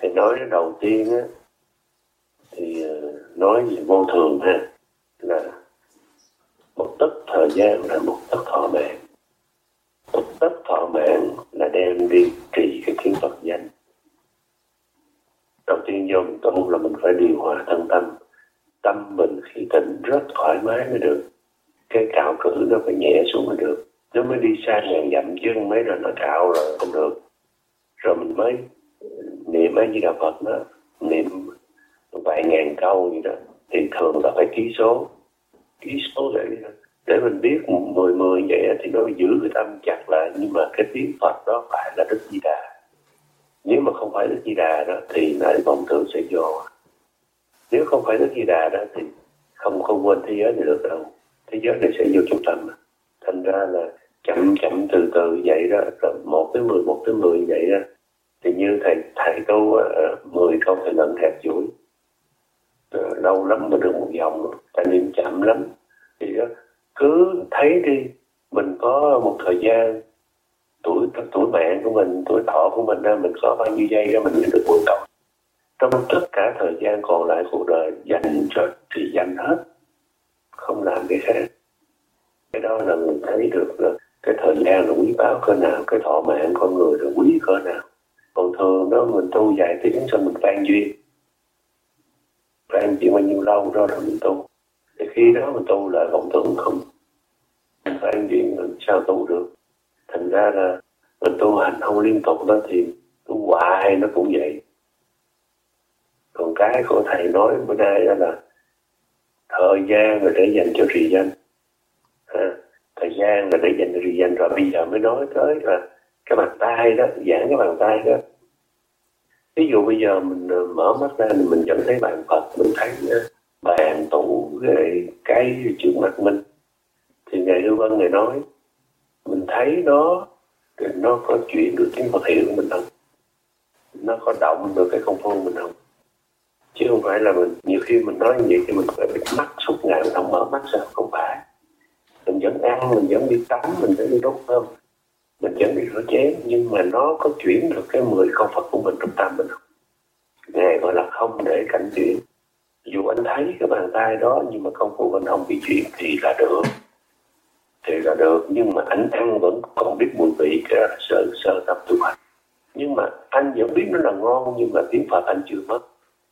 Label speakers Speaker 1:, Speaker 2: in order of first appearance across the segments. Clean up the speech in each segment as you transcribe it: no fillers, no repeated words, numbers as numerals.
Speaker 1: Thì nói đầu tiên á, thì nói về vô thường ha, là một tấc thời gian là một tấc thọ mạng. Một tấc thọ mạng là đem đi trì cái kiến Phật danh. Đầu tiên vô mình tu là mình phải điều hòa thân tâm. Tâm mình khi tỉnh rất thoải mái mới được. Cái cạo cử nó phải nhẹ xuống mới được. Nó mới đi xa ngàn dặm chứ mấy rồi nó cạo rồi không được. Rồi mình mới niệm A Di Đà Phật đó, niệm vài ngàn câu gì đó, thì thường là phải ký số để mình biết 10 vậy thì nó giữ cái tâm chặt lại. Nhưng mà cái tiếng Phật đó phải là Đức Di Đà. Nếu mà không phải Đức Di Đà đó thì lại vọng tưởng sẽ vô. Nếu không phải Đức Di Đà đó thì không quên thế giới này được đâu. Thế giới này sẽ vô trung tâm. Thành ra là chậm từ từ vậy đó, rồi 1 tới 10 vậy đó. Thì như thầy tu 10 câu thầy lận hạt chuỗi. Lâu lắm mới được một vòng, tại niệm chậm lắm. Thì đó, cứ thấy đi, mình có một thời gian tuổi mạng của mình, tuổi thọ của mình mình có bao nhiêu giây đó mình niệm được 10 câu. Trong tất cả thời gian còn lại cuộc đời dành cho trì danh hết, không làm cái khác. Cái đó là mình thấy được là cái thời gian là quý báu cỡ nào, cái thọ mạng con người là quý cỡ nào. Còn thường đó mình tu vài tiếng xong mình van duyên bao nhiêu lâu đó rồi mình tu. Thì khi đó mình tu lại vọng tưởng không, mình van duyên mình sao tu được. Thành ra là mình tu hành không liên tục đó thì tu hoài nó cũng vậy. Còn cái của thầy nói bữa nay đó là thời gian là để dành cho trì danh. Thời gian là để dành cho trì danh. Rồi bây giờ mới nói tới là cái bàn tay đó, giảng cái bàn tay đó. Ví dụ bây giờ mình mở mắt ra thì mình vẫn thấy bàn Phật, mình thấy bàn, tủ, cây trước mặt mình. Thì Ngài Hư Vân Ngài nói, mình thấy nó thì nó có chuyển được tiếng Phật hiệu của mình không? Nó có động được cái công phu của mình không? Chứ không phải là mình, nhiều khi mình nói như vậy thì mình phải bịt mắt suốt ngày, mình không mở mắt sao? Không phải. Mình vẫn ăn, mình vẫn đi tắm, mình vẫn đi đốt thơm, mình vẫn đi rửa chén, nhưng mà nó có chuyển được cái 10 câu Phật của mình trong tâm mình không? Ngài gọi là không để cảnh chuyển. Dù anh thấy cái bàn tay đó nhưng mà công phu mình không bị chuyển thì là được. Thì là được, nhưng mà anh ăn vẫn còn biết mùi vị, cái đó là sơ tập tu hành. Nhưng mà anh vẫn biết nó là ngon, nhưng mà tiếng Phật anh chưa mất.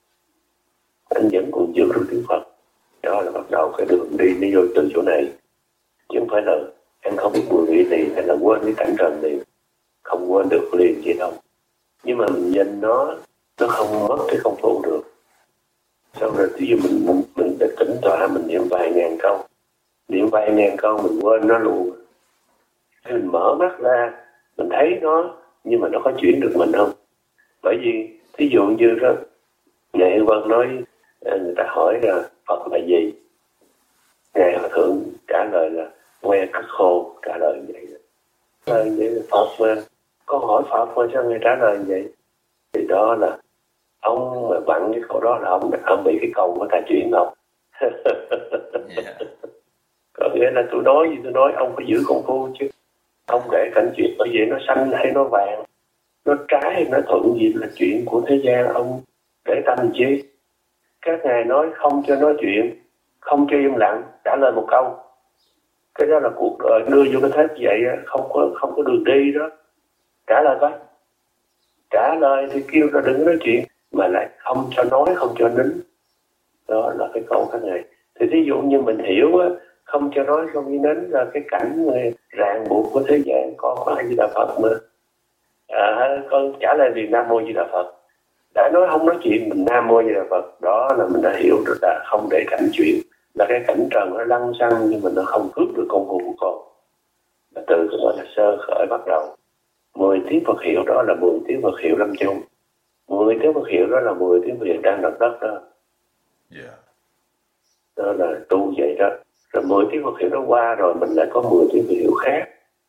Speaker 1: Anh vẫn còn giữ được tiếng Phật. Đó là bắt đầu cái đường đi nó vô từ chỗ này. Chứ không phải là anh không biết mùi vị này hay là quên cái cảnh trần này. Không quên được liền vậy đâu. Nhưng mà mình nhìn nó không mất cái công phu được. Sau rồi ví dụ mình đã tĩnh tọa, mình niệm vài ngàn câu. Niệm vài ngàn câu mình quên nó luôn. Thế mình mở mắt ra, mình thấy nó, nhưng mà nó có chuyển được mình không? Bởi vì thí dụ như đó, Ngài Hư Vân nói, người ta hỏi là Phật là gì? Ngài Hòa Thượng trả lời là que cắt khô, trả lời như vậy. Vậy là Phật mà, con hỏi Phật mà sao Ngài trả lời như vậy? Thì đó là ông mà vặn cái câu đó là ông bị cái câu của ta chuyển không? Yeah. Có nghĩa là tôi nói ông phải giữ công phu chứ. Ông để cảnh chuyện bởi vì nó xanh hay nó vàng, nó trái hay nó thuận gì là chuyện của thế gian, ông để tâm chi? Các ngài nói không cho nói chuyện, không cho im lặng, trả lời một câu. Cái đó là cuộc đời đưa vô cái thế vậy, không có đường đi đó. Trả lời coi. Trả lời thì kêu là đừng nói chuyện, mà lại không cho nói, không cho nín. Đó là cái câu các ngài. Thì ví dụ như mình hiểu á, không cho nói, không cho nín là cái cảnh ràng buộc của thế gian. Con có A Di Đà Phật mà. Con trả lời vì Nam Mô Di Đà Phật. Đã nói không nói chuyện, mình Nam Mô Di Đà Phật. Đó là mình đã hiểu được là không để cảnh chuyện. Là cái cảnh trần nó lăng xăng nhưng mà nó không cướp được công phu của con. Là từ cái gọi là sơ khởi bắt đầu. 10 tiếng Phật hiệu đó là 10 tiếng Phật hiệu lâm chung. 10 tiếng Phật hiệu đó là 10 tiếng Phật hiệu đang đặt đất đó. Yeah. Đó là tu vậy đó. Rồi 10 tiếng Phật hiệu nó qua rồi mình lại có 10 tiếng Phật hiệu khác.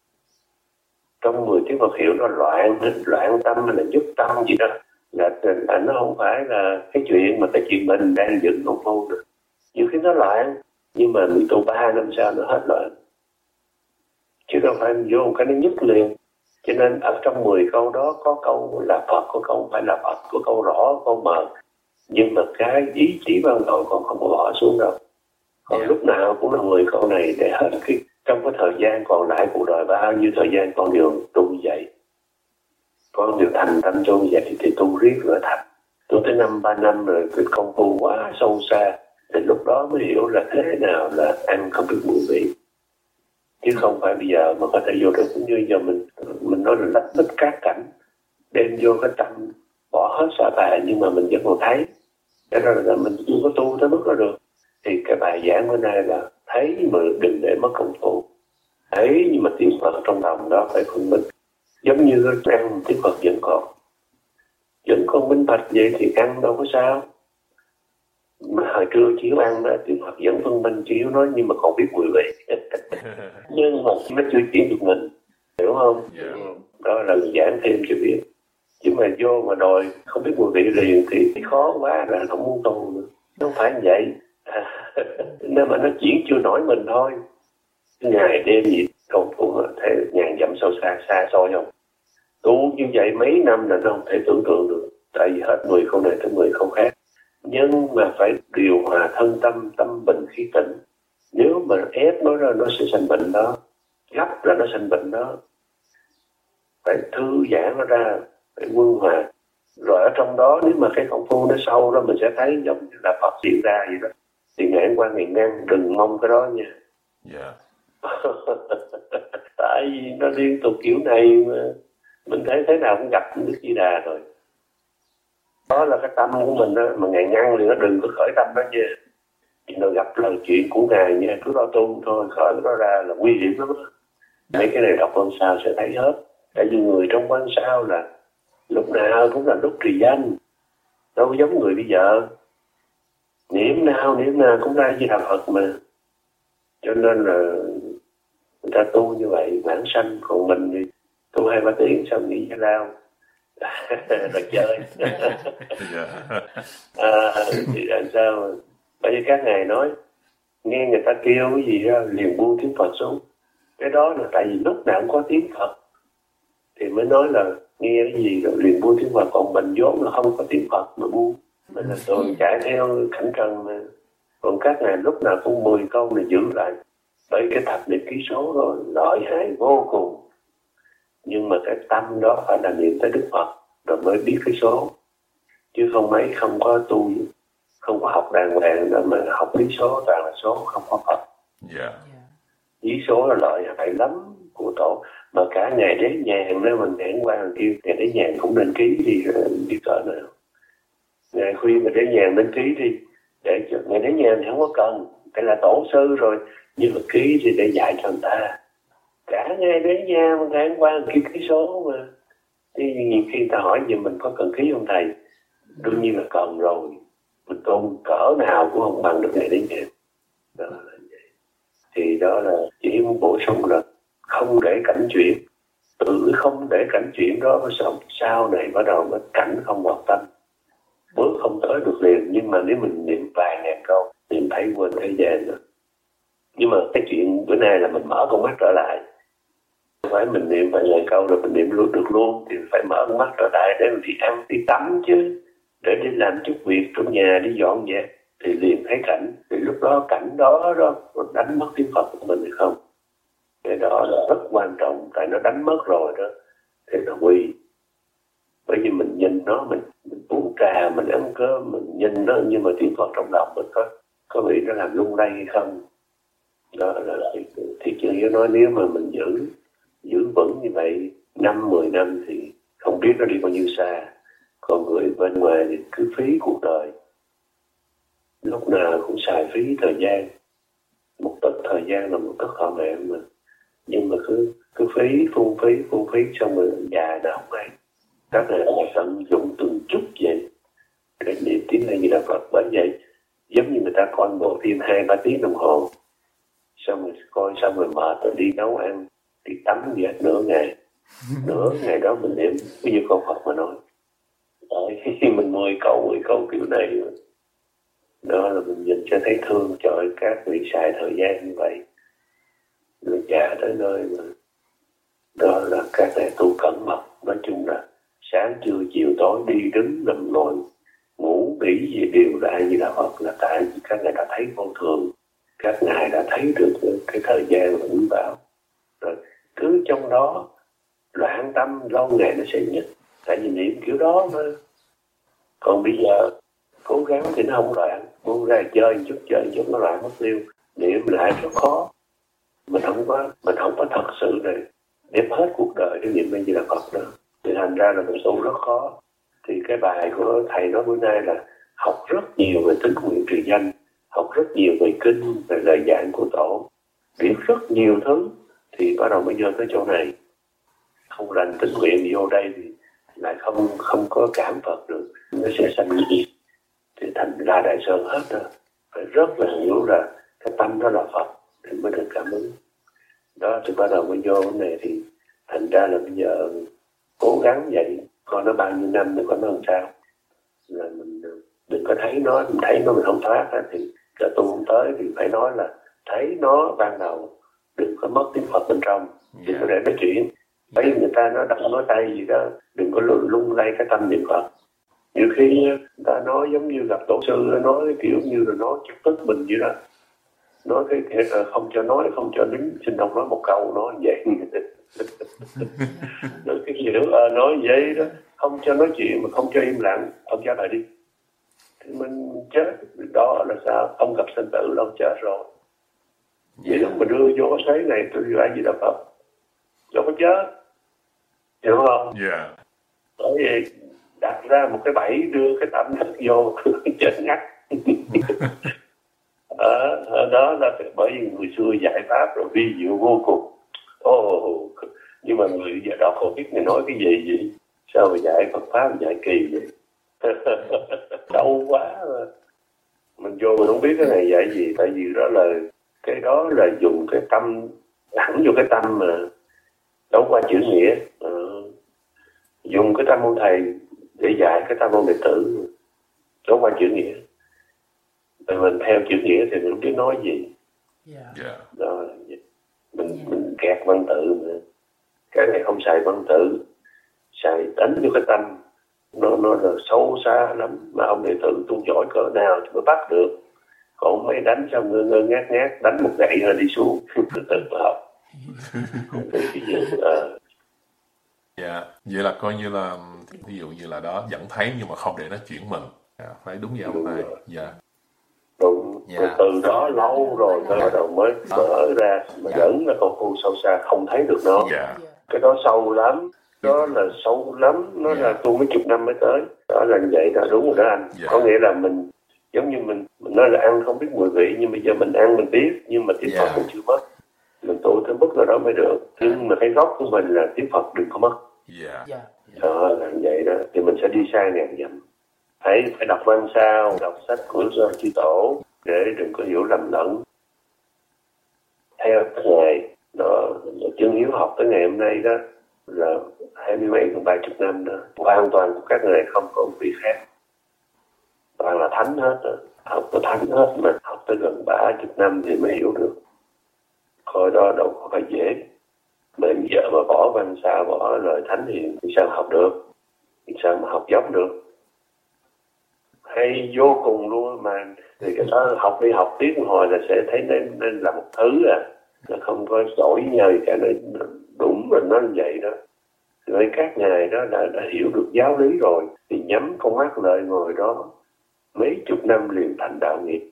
Speaker 1: Trong 10 tiếng Phật hiệu nó loạn tâm hay là giúp tâm gì đó. Là nó không phải là cái chuyện mà cái chuyện mình đang dựng công phu được. Nhiều khi nó loạn, nhưng mà mình tu 3 năm sau nó hết loạn. Chứ đâu phải vô một cái nó nhức liền. Cho nên ở trong 10 câu đó có câu là Phật, có câu không phải là Phật, có câu rõ, câu mờ. Nhưng mà cái ý chí ban đầu con không có bỏ xuống đâu. Còn lúc nào cũng là 10 câu này để hết trong cái thời gian còn lại cuộc đời, bao nhiêu thời gian con đều tu như vậy. Con đều thành tâm tu như vậy thì tu riết rồi thành. Tu tới 5-3 năm rồi cái công phu quá sâu xa, thì lúc đó mới hiểu là thế nào là ăn không biết mùi vị. Chứ không phải bây giờ mà có thể vô được cũng như giờ mình nói là lách bích các cảnh, đem vô cái tâm bỏ hết sợ tà, nhưng mà mình vẫn còn thấy. Cho nên là mình chưa có tu tới mức đó được. Thì cái bài giảng bữa nay là thấy mà đừng để mất công phu. Thấy nhưng mà tiếng Phật trong lòng đó phải phân minh. Giống như ăn tiếng Phật vẫn còn minh bạch vậy thì ăn đâu có sao. Mà hồi trưa Chiếu ăn đó, tiếng Phật vẫn phân minh. Chiếu nói nhưng mà còn biết mùi vị. Nhưng mà nó chưa chuyển được mình, hiểu không? Đó là giảng thêm cho biết. Chứ mà vô mà đòi không biết mùi vị liền thì khó quá, là không muốn tu nữa. Nó không phải như vậy. Nên mà nó chuyển chưa nổi mình thôi. Ngày đêm gì không cũng thể ngàn dặm sâu xa xôi không. Tu như vậy mấy năm là nó không thể tưởng tượng được. Tại vì hết 10 câu này tới 10 câu khác. Nhưng mà phải điều hòa thân tâm, tâm bình khí tịnh. Nếu mà ép nó ra nó sẽ sanh bệnh đó. Gấp là nó sanh bệnh đó. Phải thư giãn nó ra, phải quân hòa. Rồi ở trong đó nếu mà cái công phu nó sâu đó, mình sẽ thấy giống như là Phật hiện ra vậy đó. Thì ngàn qua ngàn ngăn, đừng mong cái đó nha. Tại vì nó liên tục kiểu này mà mình thấy thế nào cũng gặp Đức Di Đà rồi. Đó là cái tâm của mình đó, mà ngàn ngăn thì nó đừng có khởi tâm đó nha. Thì nó gặp lời chuyện của Ngài nha, cứ lo tu thôi, khởi nó ra là nguy hiểm lắm đó. Mấy cái này đọc quan sao sẽ thấy hết. Tại vì người trong quan sao là lúc nào cũng là lúc trì danh, đâu có giống người bây giờ. Niệm nào cũng ra Di Đà Phật mà. Cho nên là người ta tu như vậy vãng sanh, còn mình thì tu 2-3 tiếng xong nghỉ giải lao rồi chơi. Thì làm sao? Bởi vì các ngài nói nghe người ta kêu cái gì đó liền buông tiếng Phật xuống. Cái đó là tại vì lúc nào cũng có tiếng Phật thì mới nói là nghe cái gì rồi liền buông tiếng Phật. Còn mình vốn là không có tiếng Phật mà buông, mình là thường chạy theo cảnh trần mà. Còn các ngài lúc nào cũng 10 câu này giữ lại. Bởi cái thập niệm ký số đó lợi hại vô cùng. Nhưng mà cái tâm đó phải là niệm tới Đức Phật rồi mới biết cái số. Chứ không có tu, không có học đàng hoàng đâu mà học lý số, toàn là số, không có Phật. Lý số là lợi hại lắm của tổ. Mà cả ngày đếm nhàn đó mình hẹn qua thằng kia, ngày đếm nhàn cũng nên ký đi cỡ nào. Ngày khuyên mà đếm nhàn nên ký đi. Để cho ngày đếm nhàn thì không có cần, cái là tổ sư rồi. Nhưng mà ký thì để dạy cho người ta. Cả ngày đến nhà mà ngày qua ký số mà. Thì nhiều khi người ta hỏi gì mình có cần ký không thầy? Đương nhiên là cần rồi. Mình tôn cỡ nào cũng không bằng được ngày đến nhà. Đó là vậy. Thì đó là chỉ muốn bổ sung là không để cảnh chuyển. Tự không để cảnh chuyển đó sau này bắt đầu mới cảnh không hoạt tâm. Bước không tới được liền. Nhưng mà nếu mình niệm vài ngàn câu niệm thấy quên thế gian rồi. Nhưng mà cái chuyện bữa nay là mình mở con mắt trở lại. Không phải mình niệm vài ngàn câu rồi mình niệm luôn được luôn. Thì phải mở con mắt trở lại để mình đi ăn, đi tắm chứ. Để đi làm chút việc trong nhà, đi dọn dẹp. Thì liền thấy cảnh. Thì lúc đó cảnh đó đánh mất tiếng Phật của mình hay không? Cái đó là rất quan trọng. Tại nó đánh mất rồi đó. Thì nó quy. Bởi vì mình nhìn nó, mình uống trà, mình ăn cơm, mình nhìn nó. Nhưng mà tiếng Phật trong lòng mình có bị nó làm lung lay hay không? Đó là thì chưa hiểu nói nếu mà mình giữ vững như vậy 5-10 năm thì không biết nó đi bao nhiêu xa. Còn người bên ngoài thì cứ phí cuộc đời, lúc nào cũng xài phí thời gian. Một tấc thời gian là một tấc thọ mạng mà. Nhưng mà cứ phung phí xong rồi già nào không hay. Các này là tận dụng từng chút vậy để niệm tiếng này như là Phật. Bởi vậy giống như người ta coi bộ phim 2-3 tiếng đồng hồ, xong rồi coi xong rồi mệt rồi đi nấu ăn, đi tắm gì hết nửa ngày đó mình niệm bao nhiêu câu Phật mà nói. Khi mình 10 câu kiểu này đó là mình nhìn cho thấy thương cho các vị xài thời gian như vậy. Người già tới nơi mà Đó là các thầy tu cẩn mật. Nói chung là sáng trưa chiều tối đi đứng nằm ngồi ngủ nghỉ gì đều là A Di Đà Phật, là tại vì các ngài đã thấy vô thường, các ngài đã thấy được cái thời gian và quý báu, rồi cứ trong đó loạn tâm lâu ngày nó sẽ nhất, tại vì niệm kiểu đó mà. Còn bây giờ cố gắng thì nó không loạn, buông ra chơi một chút nó loạn mất tiêu. Niệm lại rất khó, mình không có thật sự này đem hết cuộc đời để niệm A Di Đà Phật đó, thì thành ra là mình tu rất khó. Thì cái bài của thầy nói bữa nay là học rất nhiều về tín nguyện trì danh, học rất nhiều về kinh, về lời dạy của tổ, biết rất nhiều thứ, thì bắt đầu mới vô tới chỗ này. Không lành tín nguyện vô đây thì lại không có cảm Phật được, nó sẽ sanh diệt, thì thành ra Đại Sơn hết rồi. Phải rất là hiểu là cái tâm đó là Phật thì mới được cảm ứng. Đó thì bắt đầu mới vô cái này, thì thành ra là bây giờ cố gắng vậy, coi nó bao nhiêu năm thì coi nó làm sao. Là mình đừng có thấy nó, mình không thoát ra, thì cả tu không tới thì phải nói là thấy nó ban đầu, đừng có mất tiếng Phật bên trong, đừng có để nói chuyện. Thấy người ta nó đâm nói tay gì đó, đừng có lung lay cái tâm niệm Phật. Nhiều khi người ta nói giống như gặp tổ sư, nói kiểu như là nói chọc tức mình vậy đó, nói cái không cho đứng, xin không nói một câu, nói vậy. Nói cái gì đó, nói vậy đó, không cho nói chuyện mà không cho im lặng, ông trả lời đi, thì mình chết. Đó là sao? Không gặp sinh tử đâu, chết rồi. Vậy đó mà đưa vô cái thế này, tôi A Di Đà Phật đâu có chết, hiểu không? Bởi vì đặt ra một cái bẫy đưa cái tâm thức vô chết ngắt. Đó là bởi vì người xưa giải pháp rồi vi diệu vô cùng. Nhưng mà người giờ đọc không biết người nói cái gì vậy? Sao mà dạy Phật pháp dạy kỳ vậy? Đau quá mà. Mình vô mình không biết cái này dạy gì, tại vì đó là dùng cái tâm, thẳng vô cái tâm mà đấu qua chữ nghĩa. Dùng cái tâm ông thầy để dạy cái tâm ông đệ tử, đấu qua chữ nghĩa. Rồi mình theo chữ nghĩa thì mình không biết nói gì. Rồi mình kẹt văn tự mà. Cái này không xài văn tự, xài đánh vô cái tâm, nó là sâu xa lắm, mà ông đệ tử tu giỏi cỡ nào thì mới bắt được. Còn mấy đánh sao ngơ ngác đánh một gậy rồi đi xuống. Từ từ mà học, không biết cái gì.
Speaker 2: Vậy là coi như là ví dụ như là đó vẫn thấy nhưng mà không để nó chuyển mình. Phải đúng vậy ông thầy.
Speaker 1: Đúng. Từ đó lâu rồi bắt đầu mới mở ra, mà vẫn là con khu sâu xa, không thấy được nó. Cái đó sâu lắm, đó là sâu lắm, nó là tu mấy chục năm mới tới. Đó là như vậy đó, đúng rồi đó anh. Có nghĩa là mình giống như mình nói là ăn không biết mùi vị, nhưng bây giờ mình ăn mình biết, nhưng mà tiếng Phật cũng chưa mất. Mình tu tới mức nào đó mới được, nhưng mà cái gốc của mình là tiếng Phật đừng có mất. Đó là như vậy đó, thì mình sẽ đi xa ngàn dặm. Phải đọc văn sao, đọc sách của chư tổ để đừng có hiểu lầm lẫn. Theo các ngài, chân hiếu học tới ngày hôm nay đó là 20 mấy gần 30 năm đó, hoàn toàn của các ngài không có một vị khác, toàn là thánh hết đó. Học có thánh hết, mà học tới gần 30 năm thì mới hiểu được. Coi đó đâu có phải dễ. Mà giờ mà bỏ văn sao, bỏ lời thánh hiền thì sao học được, thì sao mà học giống được. Hay vô cùng luôn mà. Thì cái đó học đi học tiếp hồi là sẽ thấy nên là một thứ nó không có giỏi nhau gì cả, nó đúng rồi, nó như vậy đó. Rồi các ngài đó đã hiểu được giáo lý rồi, thì nhắm con mắt lợi ngồi đó mấy chục năm liền thành đạo nghiệp.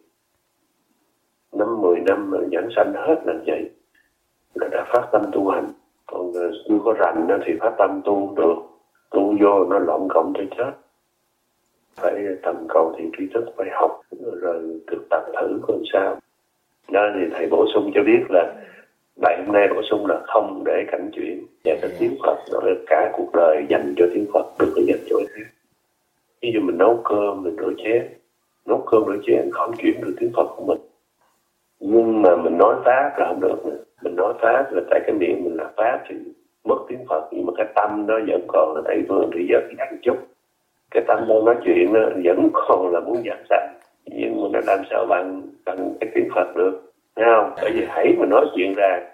Speaker 1: 5-10 năm giảng sanh hết là vậy, là đã phát tâm tu hành. Còn chưa có rành thì phát tâm tu không được, tu vô nó lộn cộng cho chết. Phải tầm cầu thì tri thức, phải học rồi thực tập thử coi sao. Đó thì thầy bổ sung cho biết là bài hôm nay bổ sung là không để cảnh chuyện và cái tiếng Phật, đó là cả cuộc đời dành cho tiếng Phật, đừng có dành cho cái khác. Ví dụ mình nấu cơm, mình rửa chén không chuyển được tiếng Phật của mình. Nhưng mà mình nói Pháp là không được nữa. Mình nói Pháp là tại cái miệng mình là Pháp thì mất tiếng Phật, nhưng mà cái tâm nó vẫn còn là Tây Phương thì rất nhắc một chút. Cái tâm đang nói chuyện nó vẫn còn là muốn giảng sanh, nhưng mà nó làm sao bằng cái tiếng Phật được, thấy không? Bởi vì hãy mà nói chuyện ra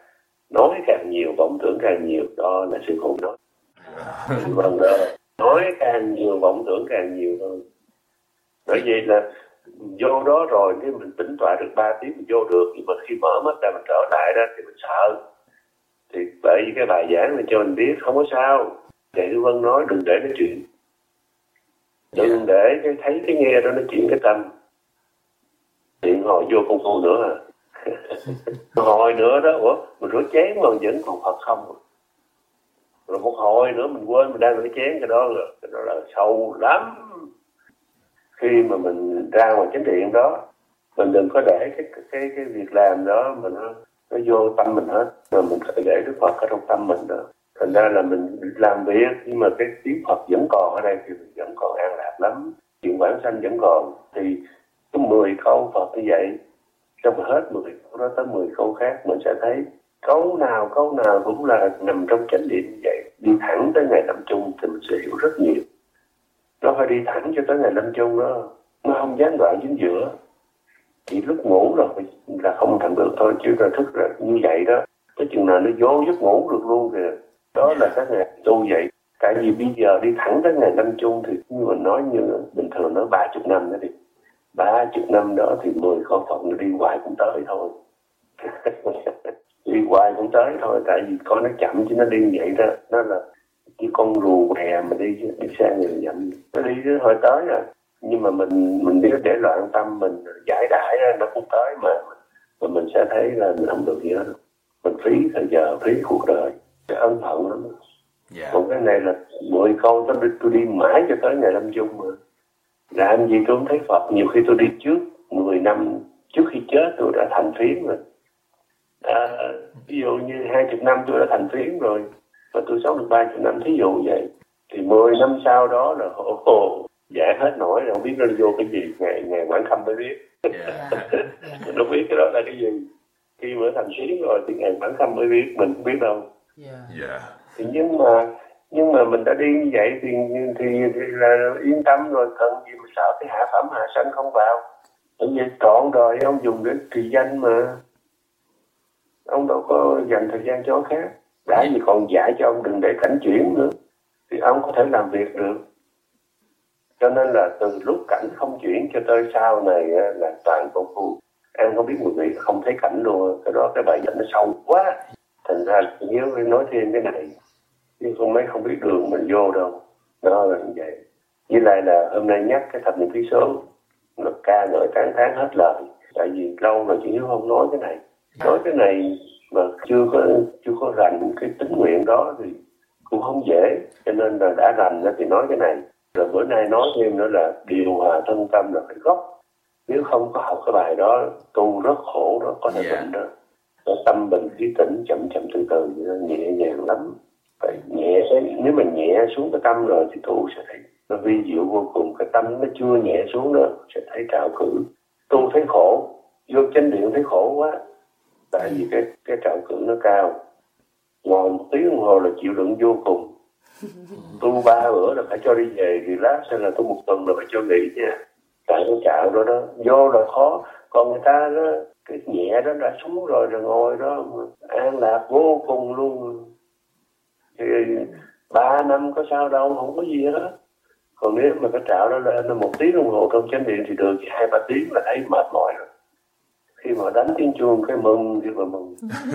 Speaker 1: nói càng nhiều vọng tưởng càng nhiều, đó là sự khôn nói. Vâng đó, nói càng nhiều vọng tưởng càng nhiều thôi. Bởi vậy là vô đó rồi cái mình tĩnh tọa được 3 tiếng mình vô được, nhưng mà khi mở mắt ra mình trở lại đó thì mình sợ. Thì bởi vì cái bài giảng này cho mình biết không có sao. Vậy Đức Vân nói đừng để nói chuyện, đừng để cái thấy cái nghe đó nói chuyện cái tâm. Điện hồi vô công phu nữa à. Hồi nữa đó, ủa mình rửa chén mà vẫn còn Phật không. Rồi một hồi nữa mình quên mình đang rửa chén, cái đó là sâu lắm. Khi mà mình ra ngoài chánh điện đó, mình đừng có để cái việc làm đó mà nó vô tâm mình hết, rồi mình phải để Đức Phật ở trong tâm mình đó. Thành ra là mình làm việc nhưng mà cái tiếng Phật vẫn còn ở đây thì mình vẫn còn an lạc lắm, chuyện vãng sanh vẫn còn. Thì cái 10 câu Phật như vậy, trong hết 10 câu đó tới 10 câu khác, mình sẽ thấy câu nào cũng là nằm trong chánh điện như vậy. Đi thẳng tới ngày lâm chung thì mình sẽ hiểu rất nhiều. Nó phải đi thẳng cho tới ngày lâm chung đó, nó không gián đoạn chính giữa. Chỉ lúc ngủ rồi là không thành được thôi, chứ là thức là như vậy đó. Tới chừng nào nó vô giấc ngủ được luôn kìa. Đó là các ngày tu vậy. Tại vì bây giờ đi thẳng tới ngày lâm chung thì như mình nói, như bình thường nói 30 năm đó đi. 30 năm đó thì 10 con Phật nó đi hoài cũng tới thôi. Đi hoài cũng tới thôi, tại vì con nó chậm chứ nó đi như vậy đó. Nó là như con rùa bè mà đi sang người dặm, nó đi tới hồi tới rồi. Nhưng mà mình nếu để loạn tâm mình giải đãi ra nó cũng tới mà mình sẽ thấy là mình không được gì hết. Mình phí thời giờ, phí cuộc đời, cái ân hận lắm. Còn cái này là 10 câu tôi đi mãi cho tới ngày lâm chung mà. Làm gì tôi không thấy Phật. Nhiều khi tôi đi trước 10 năm trước khi chết tôi đã thành phiến rồi. Ví dụ như 20 năm tôi đã thành phiến rồi, và tôi sống được 30 năm, thí dụ vậy. Thì 10 năm sau đó là giải hết nổi rồi, không biết nó vô cái gì. Ngày Quảng Khâm mới biết. Nó biết cái đó là cái gì. Khi mà thành phiến rồi thì ngày Quảng Khâm mới biết, mình không biết đâu. Thì nhưng mà mình đã đi như vậy thì là yên tâm rồi, cần gì mà sợ cái hạ phẩm hạ sanh không vào. Bởi vì trọn đời ông dùng để trì danh mà, ông đâu có dành thời gian cho khác. Đã gì còn dạy cho ông đừng để cảnh chuyển nữa, thì ông có thể làm việc được. Cho nên là từ lúc cảnh không chuyển cho tới sau này là toàn công phu. Em không biết một vị không thấy cảnh luôn. Cái đó cái bài giảng nó sâu quá. Thành ra nhớ nói thêm cái này, nhưng không biết đường mình vô đâu. Đó là như vậy. Với lại là hôm nay nhắc cái thập niệm phí số, nó ca ngợi tán thán hết lời. Tại vì lâu rồi chị Hiếu không nói cái này. Nói cái này mà chưa có rành cái tính nguyện đó thì cũng không dễ. Cho nên là đã rành thì nói cái này. Rồi bữa nay nói thêm nữa là điều hòa thân tâm là phải gốc. Nếu không có học cái bài đó, tu rất khổ đó, có thể bệnh đó. Tâm bình khí tĩnh, chậm từ từ, nhẹ nhàng lắm. Phải nhẹ, nếu mà nhẹ xuống cái tâm rồi thì tu sẽ thấy nó vi diệu vô cùng. Cái tâm nó chưa nhẹ xuống nữa sẽ thấy trạo cử. Tu thấy khổ, vô chánh điện thấy khổ quá. Tại vì cái trạo cử nó cao. Ngồi 1 tiếng đồng hồ là chịu đựng vô cùng. Tu 3 bữa là phải cho đi về, thì lát sẽ là tu 1 tuần là phải cho nghỉ nha. Tại cái trạo đó vô là khó. Còn người ta đó, cái nhẹ đó đã xuống rồi ngồi đó an lạc vô cùng luôn. Thì 3 năm có sao đâu, không có gì hết. Còn nếu mà cái trạo đó lên 1 tiếng đồng hồ trong chánh điện thì được, 2-3 tiếng là thấy mệt mỏi rồi. Khi mà đánh tiếng chuông cái mừng thì mà mừng.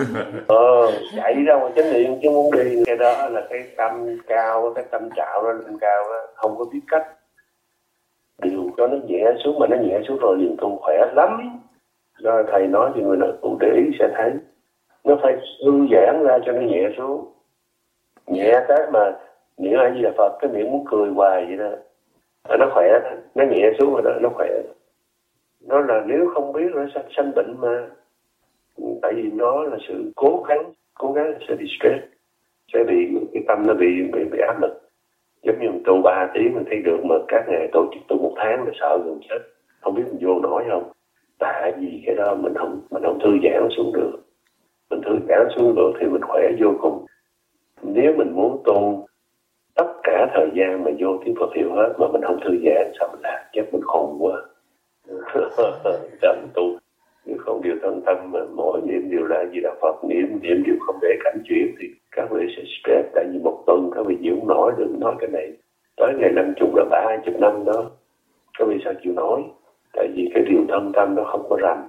Speaker 1: Chạy ra ngoài chánh điện chứ muốn đi. Cái đó là cái tâm cao, cái tâm trạo nó lên cao đó, không có biết cách điều cho nó nhẹ xuống. Mà nó nhẹ xuống rồi liền tu khỏe lắm. Do thầy nói thì người nào cũng để ý sẽ thấy. Nó phải thư giãn ra cho nó nhẹ xuống. Nhẹ cái mà niệm A Di Đà Phật cái miệng muốn cười hoài vậy đó. Nó khỏe, nó nhẹ xuống rồi đó, nó khỏe. Nó là nếu không biết nó sanh bệnh mà. Tại vì nó là sự cố gắng sẽ bị stress, sẽ bị cái tâm nó bị áp lực. Giống như mình tu 3 tiếng mình thấy được, mà các ngày tổ chức tu 1 tháng là sợ gần chết, không biết mình vô nổi không. Tại vì cái đó mình không thư giãn xuống được. Mình thư giãn xuống được thì mình khỏe vô cùng. Nếu mình muốn tu tất cả thời gian mà vô tiếng Phật hiệu hết mà mình không thư giãn sao mình làm, chắc mình khôn quá. Chậm tu, nếu không điều thân tâm mà mỗi niệm điều là gì đạo Phật, niệm điều không để cảnh chuyển thì các vị sẽ stress. Tại vì một tuần các vị chịu không nổi, đừng nói cái này. Tới ngày lâm chung là 30 năm đó, các vị sao chịu nổi? Tại vì cái điều thân tâm nó không có rành.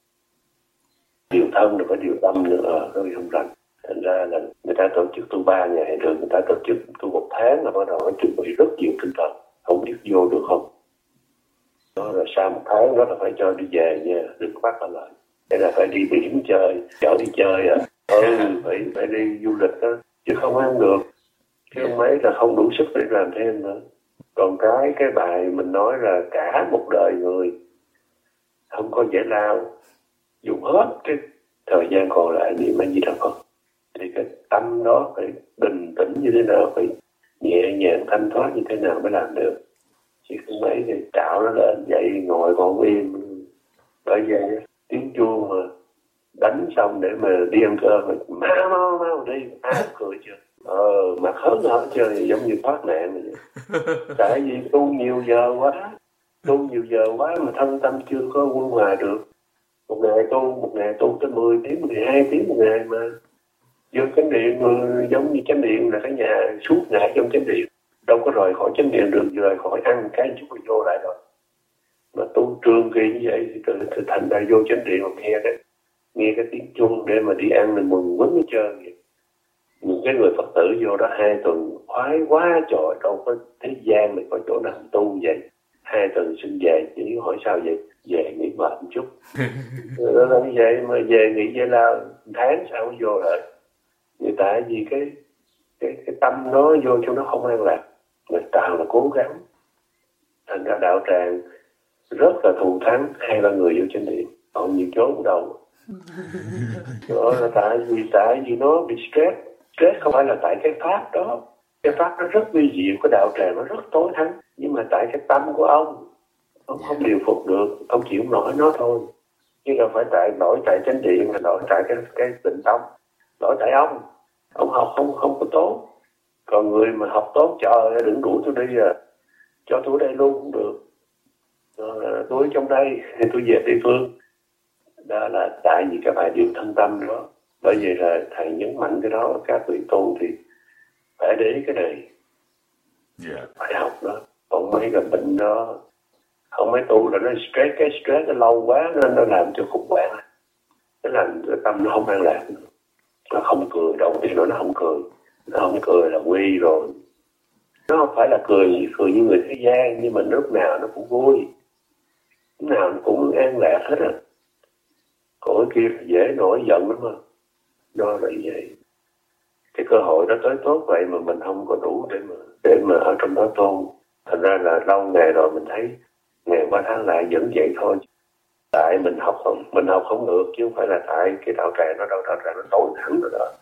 Speaker 1: Điều thân là phải điều tâm nữa, các vị không rành. Thành ra là người ta tổ chức tu 3 ngày, rồi người ta tổ chức tu 1 tháng là bắt đầu phải chuẩn bị rất nhiều tinh thần. Không biết vô được không? Đó là sau 1 tháng đó là phải cho đi về nha, đừng có bắt ở lại. Thế là phải đi biển chơi, chở đi chơi à. Phải đi du lịch đó, chứ không ăn được. Chứ không mấy là không đủ sức để làm thêm nữa. Còn cái bài mình nói là cả một đời người không có giải lao, dùng hết cái thời gian còn lại niệm A Di Đà Phật. Thì cái tâm đó phải bình tĩnh như thế nào, phải nhẹ nhàng thanh thoát như thế nào mới làm được. Chứ không mấy thì trạo nó lên dậy ngồi còn yên. Bởi vậy tiếng chuông mà đánh xong để mà đi ăn cơm, mau đi, ai cười chưa? Mà hớn hở chơi giống như thoát nạn vậy. Tại vì tu nhiều giờ quá mà thân tâm chưa có quân hòa được. Một ngày tu tới 10 tiếng, 12 tiếng một ngày mà. Vô chánh điện giống như chánh điện là cái nhà suốt ngày trong chánh điện. Đâu có rời khỏi chánh điện được, rời khỏi ăn cái chút rồi vô lại rồi. Mà tu trường kỳ như vậy thì thành ra vô chánh điện mà nghe cái tiếng chuông để mà đi ăn mình mừng quýnh hết trơn vậy. Những cái người Phật tử vô đó 2 tuần khoái quá trời, đâu có thế gian này có chỗ nào tu vậy. 2 tuần xin về, chỉ hỏi sao vậy? Về nghỉ mệt một chút. Nó như vậy mà về nghỉ giải lao tháng sao mới vô lại. Tại vì cái tâm nó vô trong nó không an lạc, người toàn là cố gắng. Thành ra đạo tràng rất là thù thắng 2-3 người vô trên điện, còn nhiều chỗ đâu. Đó là tại vì nó bị stress. Stress không phải là tại cái pháp đó. Cái pháp nó rất vi diệu, cái đạo tràng nó rất tối thắng. Nhưng mà tại cái tâm của ông không điều phục được, ông chịu không nổi nó thôi. Chứ đâu phải lỗi tại chánh điện, là lỗi tại cái tịnh tông. Lỗi tại ông học không có tốt. Còn người mà học tốt, trời ơi, đừng đuổi tôi đi à. Cho tôi đây luôn cũng được. Tôi trong đây thì tôi về địa phương. Đó là tại vì các bài điều thân tâm đó. Bởi vậy là thầy nhấn mạnh cái đó, các vị tu thì phải để ý cái này. Phải học đó. Còn mấy cái bệnh đó, không mấy tu là nó stress nó lâu quá nên nó làm cho khủng hoảng. Nó làm cho tâm nó không an lạc. Nó không cười, đầu tiên nó không cười. Nó không cười là nguy rồi. Nó không phải là cười như người thế gian, nhưng mà lúc nào nó cũng vui. Lúc nào nó cũng an lạc hết á. Còn cái kia dễ nổi giận lắm mà. Đó là vậy. Cái cơ hội đó tới tốt vậy mà mình không có đủ để mà ở trong đó tu. Thành ra là lâu ngày rồi mình thấy ngày qua tháng lại vẫn vậy thôi. Tại mình học không được, chứ không phải là tại cái đạo tràng nó đâu, đạo tràng nó tối thẳng rồi đó.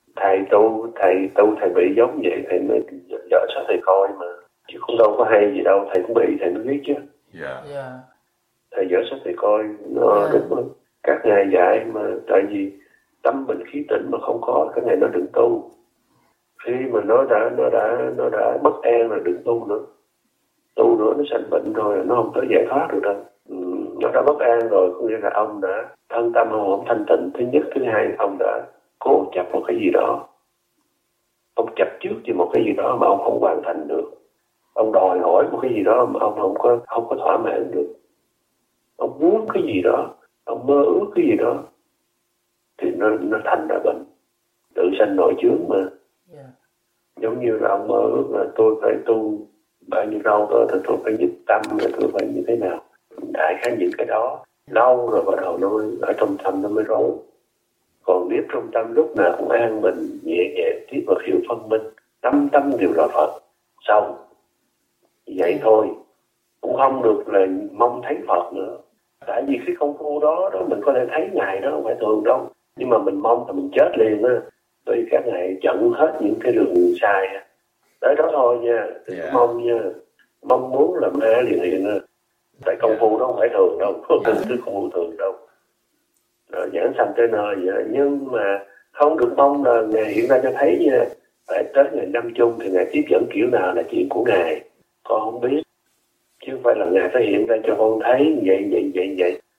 Speaker 1: Thầy bị giống vậy, thầy mới vợ sao thầy coi mà. Chứ cũng đâu có hay gì đâu, thầy cũng bị, thầy mới biết chứ. Thầy vợ sao thầy coi, nó đúng rồi. Các ngài dạy mà, tại vì tâm bình khí tịnh mà không có, các ngài nó đừng tu. Khi mà nó đã bất an là đừng tu nữa. Tu nữa nó sanh bệnh rồi, nó không tới giải thoát được đâu. Nó đã bất an rồi, có nghĩa là ông đã thân tâm không thanh tịnh. Thứ nhất, thứ hai, ông đã cố chấp một cái gì đó. Ông chấp trước cho một cái gì đó mà ông không hoàn thành được. Ông đòi hỏi một cái gì đó mà ông không có thỏa mãn được. Ông muốn cái gì đó, ông mơ ước cái gì đó, thì nó thành ra bệnh. Tự sanh nội chướng mà. Giống như là ông mơ ước là tôi phải tu bao nhiêu lâu đó, thì tôi phải nhất tâm, rồi tôi phải như thế nào. Đại khái những cái đó lâu rồi bắt đầu nó ở trong tâm nó mới rối. Còn nếu trong tâm lúc nào cũng an bình, nhẹ nhàng, thiết vật hiệu phân minh, tâm đều là Phật, xong vậy thôi. Cũng không được là mong thấy Phật nữa. Tại vì cái công phu đó mình có thể thấy Ngài đó, không phải thường đâu. Nhưng mà mình mong là mình chết liền á. Vì các Ngài chặn hết những cái đường sai. Tới đó thôi nha, đừng mong nha. Mong muốn là ma liền á. Tại công phu đó không phải thường đâu, không phải công phu thường đâu. Rồi giảng sanh tới nơi vậy. Nhưng mà không được mong là Ngài hiện ra cho thấy nha. Tại tới ngày năm chung thì Ngài tiếp dẫn kiểu nào là chuyện của Ngài. Con không biết. Chứ không phải là Ngài phải hiện ra cho con thấy vậy.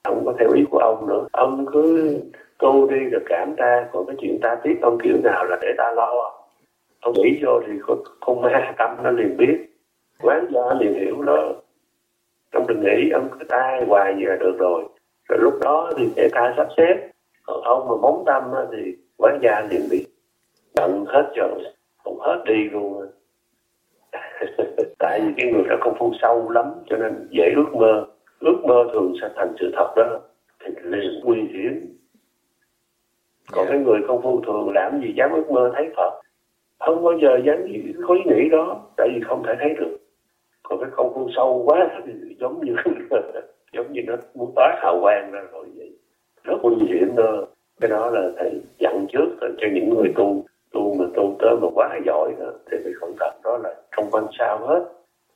Speaker 1: không có theo ý của ông nữa. Ông cứ tu đi rồi cảm ta, còn cái chuyện ta tiếp ông kiểu nào là để ta lo. Ông nghĩ vô thì con ma tâm nó liền biết, quán gia liền hiểu đó. Ông đừng nghĩ ông cứ tai hoài gì là được rồi. Rồi lúc đó thì để ta sắp xếp. Còn ông mà bóng tâm thì quán gia liền biết. Tận hết rồi, không hết đi luôn. Tại vì cái người đó công phu sâu lắm cho nên dễ ước mơ. Ước mơ thường sẽ thành sự thật đó, thì liền nguy hiểm. Còn cái người công phu thường làm gì dám ước mơ thấy Phật, không bao giờ dám có ý nghĩ đó, tại vì không thể thấy được. Còn cái công phu sâu quá thì giống như nó muốn toát hào quang ra rồi vậy, rất nguy hiểm đó. Cái đó là thầy dặn trước cho những người tu mà tu tới mà quá giỏi đó, thì phải cẩn thận. Đó là không quan sao hết.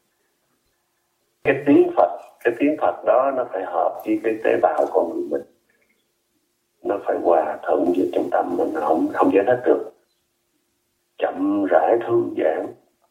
Speaker 1: Cái tiếng Phật đó nó phải hợp với cái tế bào con người mình, nó phải hòa thuận với trong tâm mình, không giải thích được. Chậm rãi thư giãn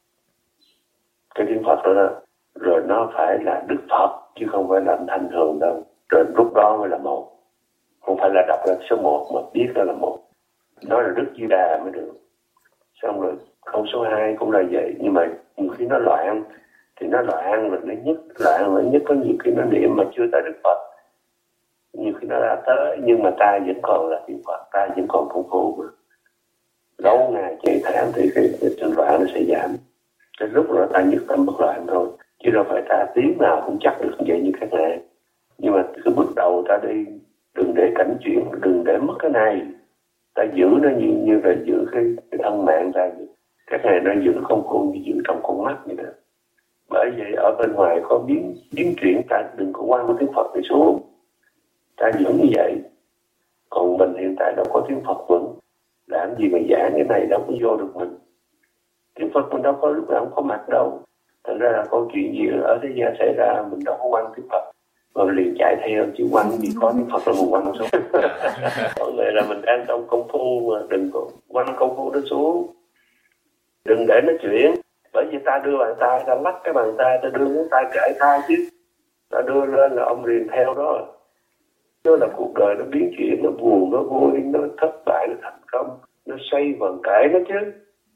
Speaker 1: cái tiếng Phật đó, rồi nó phải là Đức Phật chứ không phải là âm thanh thường đâu. Rồi lúc đó mới là một, không phải là đọc ra số 1 mà biết đó là một. Nó là Đức Di Đà mới được. Xong rồi câu số 2 cũng là vậy, nhưng mà nhiều khi nó loạn thì nó loạn rồi nó nhất có nhiều khi nó niệm mà chưa tới Đức Phật, nhiều khi nó đã tới nhưng mà ta vẫn còn là tiếng Phật, ta vẫn còn công phu mà. Lâu ngày chạy tháng thì cái sự loạn nó sẽ giảm. Cái lúc đó ta nhất tâm bất loạn thôi, chứ đâu phải ta tiếng nào cũng chắc được vậy như các ngài. Nhưng mà cái bước đầu ta đi, đừng để cảnh chuyển, đừng để mất cái này. Ta giữ nó như là giữ cái thân mạng ta. Các ngài nó giữ công phu như giữ trong con mắt vậy đó. Bởi vậy ở bên ngoài có biến chuyển, ta đừng có quăng tiếng Phật đi xuống. Ta giữ như vậy. Còn mình hiện tại đâu có tiếng Phật vững, làm gì mà giảng cái này đâu có vô được mình. Tiếng Phật mình đâu có lúc nào không có mặt đâu. Thành ra là câu chuyện gì ở thế gian xảy ra mình đâu có quăng tiếng Phật rồi liền chạy theo, chứ quăng gì có tiếng Phật là mình quăng xuống. Còn này là mình đang trong công phu mà đừng có quăng công phu đó xuống. Đừng để nó chuyển. Bởi vì ta đưa bàn tay, ta lắc cái bàn tay, ta đưa ngón tay kể tay chứ. Ta đưa lên là ông liền theo đó. Đó là cuộc đời nó biến chuyển, nó buồn, nó vui, nó thất bại, nó thành công. Nó xoay vần kể nó chứ.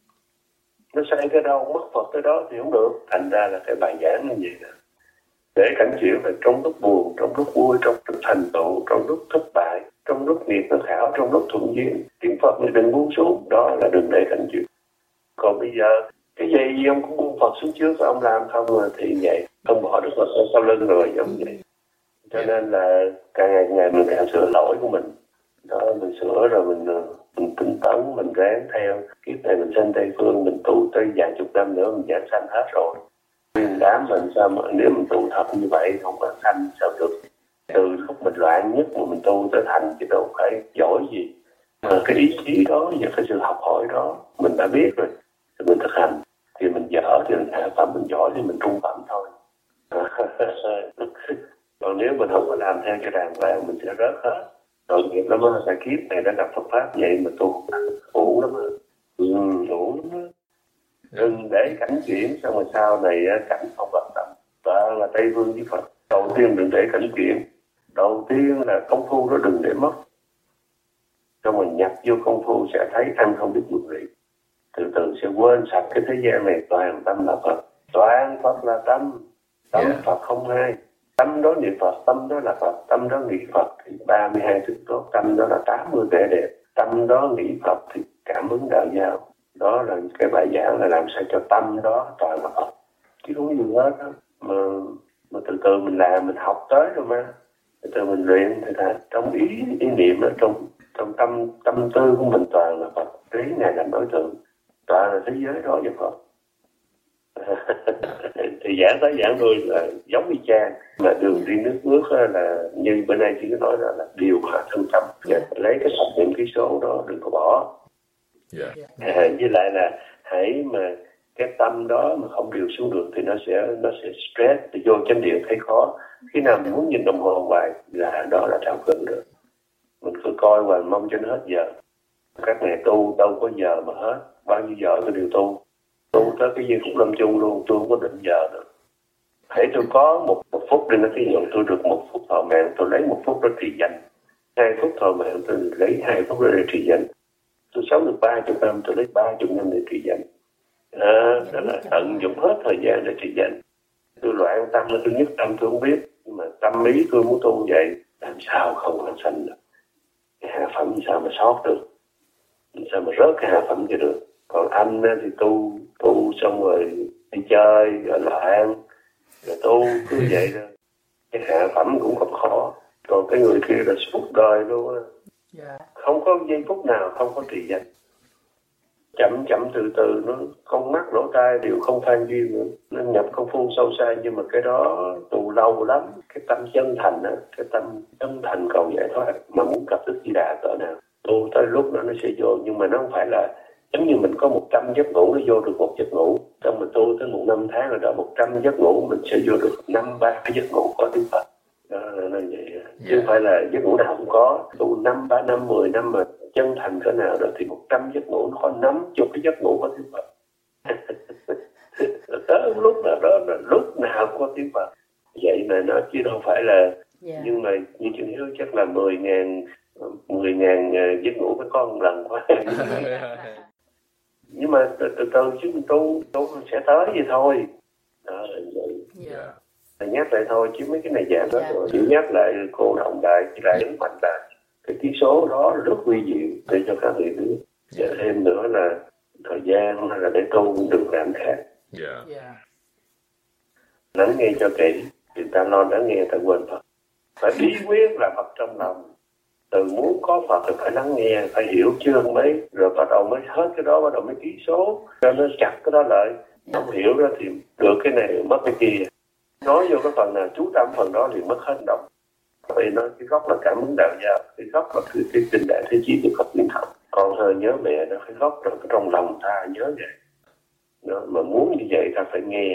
Speaker 1: Nó xoay cái đâu, mất Phật tới đó thì không được. Thành ra là cái bài giảng như vậy nè. Để cảnh chuyển là trong lúc buồn, trong lúc vui, trong lúc thành tựu, trong lúc thất bại, trong lúc nghiệp nó khảo, trong lúc thuận duyên. Tiếng Phật thì đừng buông xuống, đó là đừng để cảnh chuyển. Còn bây giờ, cái gì ông cũng buông Phật xuống trước, ông làm không thì vậy. Không bỏ được Phật sau lưng rồi, giống vậy. Cho nên là càng ngày mình càng sửa lỗi của mình. Đó, mình sửa rồi mình tinh tấn, mình ráng theo. Kiếp này mình sanh Tây Phương, mình tu tới vài chục năm nữa mình giảng sanh hết rồi. Nguyên đám mình sao mà nếu mình tu thật như vậy không có sanh sao được. Từ lúc mình loạn nhất mà mình tu tới thành chứ đâu phải giỏi gì. Mà cái ý chí đó và cái sự học hỏi đó mình đã biết rồi, thì mình thực hành. Thì mình dở thì mình hạ phẩm, mình giỏi thì mình trung phẩm thôi. Còn nếu mình không có làm theo cho đàng hoàng mình sẽ rớt hết. Tội nghiệp lắm á, tại kiếp này đã gặp Phật Pháp vậy mà tu uổng lắm á. Uổng lắm á. Đừng để cảnh chuyển, xong rồi sau này cảnh không vận động. Đó là Tây Phương với Phật. Đầu tiên đừng để cảnh chuyển. Đầu tiên là công phu đó đừng để mất. Xong rồi nhập vô công phu sẽ thấy ăn không biết mùi vị. Từ từ sẽ quên sạch cái thế gian này, toàn tâm là Phật. Toàn Phật là tâm. Tâm Phật không hai. Tâm đó niệm Phật, tâm đó là Phật, tâm đó nghĩ Phật thì 32 thức tốt, tâm đó là 80 vẻ đẹp, tâm đó nghĩ Phật thì cảm ứng đạo giáo. Đó là cái bài giảng là làm sao cho tâm đó toàn là Phật, chứ không có gì hết đó. Mà từ từ mình làm, mình học tới rồi mà, từ từ mình luyện thì trong ý niệm đó, trong tâm tư của mình toàn là Phật, lấy Ngài làm đối tượng, toàn là thế giới đó là Phật. Thì giảng tới giảng lui là giống y chang, mà đường đi nước bước là như bữa nay chị có nói là điều hòa thân tâm, lấy cái tập niệm ký số đó đừng có bỏ. Với lại là hãy mà cái tâm đó mà không điều xuống được thì nó sẽ stress, thì vô chánh điện thấy khó. Khi nào mình muốn nhìn đồng hồ hoài là đó là trào cử rồi. Mình cứ coi hoài mong cho nó hết giờ. Các ngày tu đâu có giờ mà hết, bao nhiêu giờ tôi đều tu tới cái giây phút lâm chung luôn, tôi không có định giờ nữa. Hãy tôi có một phút để nó thí dụ tôi được 1 phút thọ mạng, tôi lấy 1 phút đó trì danh. 2 phút thọ mạng tôi lấy 2 phút đó để trì danh. Tôi sống được 30 năm, tôi lấy 30 năm để trì danh. Đó là tận dụng hết thời gian để trì danh. Tôi loạn tâm, tôi nhất tâm tôi không biết, nhưng mà tâm ý tôi muốn tu vậy, làm sao không có sanh được. Cái hạ phẩm sao mà sót được, sao mà rớt cái hạ phẩm cho được. Còn anh thì tu xong rồi đi chơi rồi loạn rồi tu cứ vậy thôi. Cái hạ phẩm cũng không khó. Còn cái người kia là suốt đời luôn á. Không có giây phút nào không có trì danh. Chậm chậm từ từ, nó con mắt lỗ tai đều không phan duyên nữa, nó nhập công phu sâu xa. Nhưng mà cái đó tu lâu lắm. Cái tâm chân thành á, cái tâm chân thành cầu giải thoát mà muốn gặp Đức Di Đà cỡ nào, tu tới lúc đó nó sẽ vô. Nhưng mà nó không phải là giống như mình có 100 giấc ngủ, nó vô được 1 giấc ngủ. Xong mình tu tới 1 năm tháng rồi đó, 100 giấc ngủ mình sẽ vô được 5-3 cái giấc ngủ có tiếng Phật. Đó là vậy. Chứ không phải là giấc ngủ nào không có. Tu 5-3 năm, 10 năm mà chân thành cỡ nào đó thì 100 giấc ngủ nó có 50 cái giấc ngủ có tiếng Phật. Tới lúc nào đó là lúc nào cũng có tiếng Phật. Vậy mà nó chứ đâu phải là nhưng mà như chị Hiếu chắc là 10.000 giấc ngủ mới có 1 lần quá. Nhưng mà từ từ chứ mình tu sẽ tới vậy thôi. Đó là vậy. Nhắc lại thôi chứ mấy cái này giảng đó rồi. Chỉ nhắc lại cô Đồng Đại chỉ lại nhấn mạnh là cái ký số đó rất quy diệu để cho các vị biết. Và thêm nữa là thời gian là để tu đừng làm khác. Lắng nghe cho kỹ, người ta lo lắng nghe ta quên Phật. Phải bí quyết là Phật trong lòng. Từ muốn có Phật thì phải lắng nghe, phải hiểu chương mấy, rồi bắt đầu mới hết cái đó, bắt đầu mới ký số, cho nó chặt cái đó lại. Không hiểu đó thì được cái này mất cái kia. Nói vô cái phần nào chú tâm phần đó liền mất hết động. Vì nó cái gốc là cảm ứng đạo giáo, cái gốc là cái kinh đại thế chí của Phật niệm Phật. Con hơi nhớ mẹ đó, cái gốc là trong lòng ta nhớ vậy. Đó, mà muốn như vậy ta phải nghe,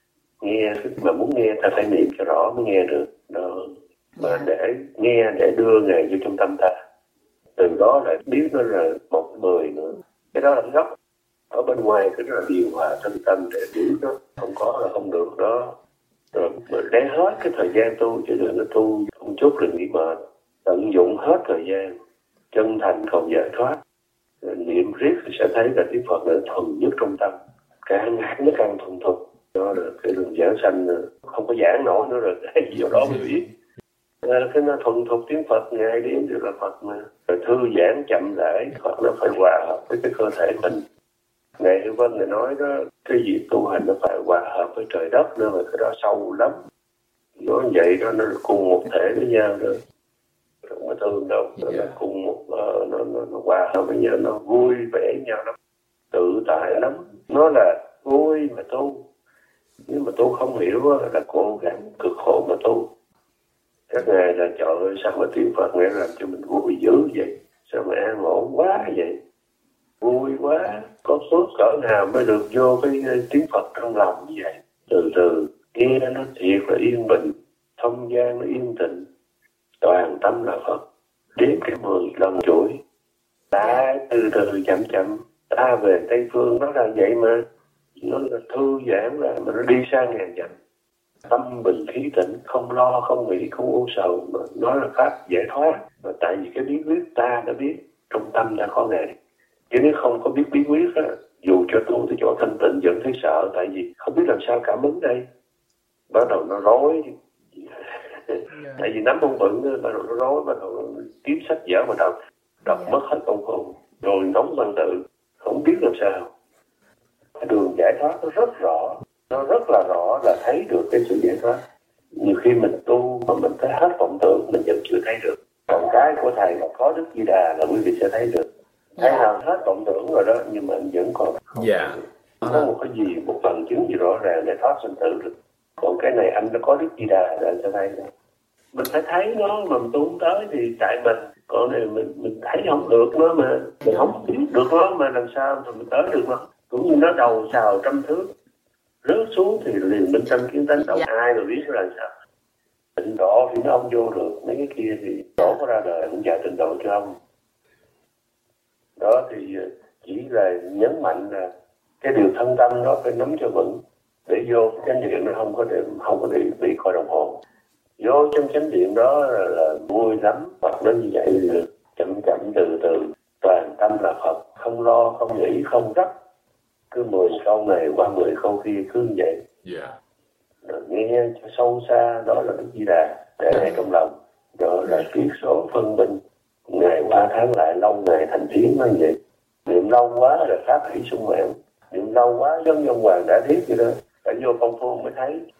Speaker 1: mà muốn nghe ta phải niệm cho rõ mới nghe được. Đó. Mà để nghe, để đưa Ngài vô trong tâm ta. Từ đó lại biết nó là 1-10 nữa. Cái đó là cái gốc. Ở bên ngoài cái đó là điều hòa thân tâm để biết nó không có là không được đó. Rồi để hết cái thời gian tu, chứ đừng có tu không chút là nghỉ mệt. Tận dụng hết thời gian, chân thành cầu giải thoát. Rồi niệm riết thì sẽ thấy là tiếng Phật là thuần nhất trong tâm. Càng ngày nó càng thuần thục. Đó là cái đường giảng sanh không có giảng nổi nữa rồi. Cái gì đó mới biết. Cái nó thuần thục tiếng Phật, ngày đêm đều là Phật mà. Rồi thư giãn chậm rãi, Phật nó phải hòa hợp với cái cơ thể mình. Ngài Hữu Vân Ngài nói đó, cái gì tu hành nó phải hòa hợp với trời đất nữa, mà cái đó sâu lắm. Nói vậy đó, nó là cùng một thể với nhau đó. Không có thương đâu, nó là cùng một, nó hòa hợp với nhau, nó vui vẻ nhau lắm, tự tại lắm. Nó là vui mà tu. Nhưng mà tu không hiểu là cố gắng cực khổ mà tu. Các ngài là trời ơi, sao mà tiếng Phật Ngài làm cho mình vui dữ vậy? Sao mà an ổn quá vậy? Vui quá, có phước cỡ nào mới được vô cái tiếng Phật trong lòng như vậy. Từ từ nghe nó thiệt là yên bình, không gian nó yên tĩnh, toàn tâm là Phật. Đến cái 10 lần chuỗi, lại từ từ chậm chậm ta về Tây Phương. Nó là vậy mà, nó là thư giãn là mà nó đi sang ngàn dặm. Tâm bình khí tĩnh, không lo, không nghĩ, không u sầu, mà nói là pháp giải thoát. Mà tại vì cái bí quyết ta đã biết, trong tâm đã có Ngài. Chứ nếu không có biết bí quyết á, dù cho tu tới chỗ thanh tịnh vẫn thấy sợ, tại vì không biết làm sao cảm ứng đây. Bắt đầu nó rối. Tại vì nắm không vững, bắt đầu nó rối, bắt đầu nó kiếm sách vở mà đọc mất hết công phu. Rồi nóng văn tự, không biết làm sao. Cái đường giải thoát nó rất rõ, nó rất là rõ là thấy được cái sự giải thoát. Nhiều khi mình tu mà mình thấy hết vọng tưởng, mình vẫn chưa thấy được. Còn cái của Thầy là có Đức Di Đà là quý vị sẽ thấy được. Thầy nào hết vọng tưởng rồi đó, nhưng mà anh vẫn còn không có một cái gì, một bằng chứng gì rõ ràng để thoát sinh tử được. Còn cái này anh đã có Đức Di Đà là anh sẽ thấy đó. Mình phải thấy nó mà mình tu không tới thì tại mình. Còn này mình thấy không được nó mà, mình không biết được nó mà làm sao mà mình tới được nó. Cũng như nó đầu sào trăm thước, rớt xuống thì liền bên trong kiến tánh đâu ai mà biết nó làm sao. Tịnh độ thì nó ông vô được, mấy cái kia thì đổ có ra đời cũng dạy tịnh độ cho ông. Đó thì chỉ là nhấn mạnh là cái điều thân tâm đó phải nắm cho vững. để vô chánh điện nó không có bị coi đồng hồ. Vô trong chánh điện đó là vui lắm, Phật nó như vậy là chậm chậm từ từ, toàn tâm là Phật, không lo, không nghĩ, không gấp. Cứ 10 câu này qua 10 câu kia cứ như vậy. Rồi nghe cho sâu xa, đó là Đức Di Đà để ngay trong lòng. Đó là kiết số phân minh, ngày qua tháng lại, lâu ngày thành tiếng như vậy. Niệm lâu quá là pháp hỷ sung mãn, niệm lâu quá giống như ông Hoàng đã thiết vậy đó. Phải vô công phu mới thấy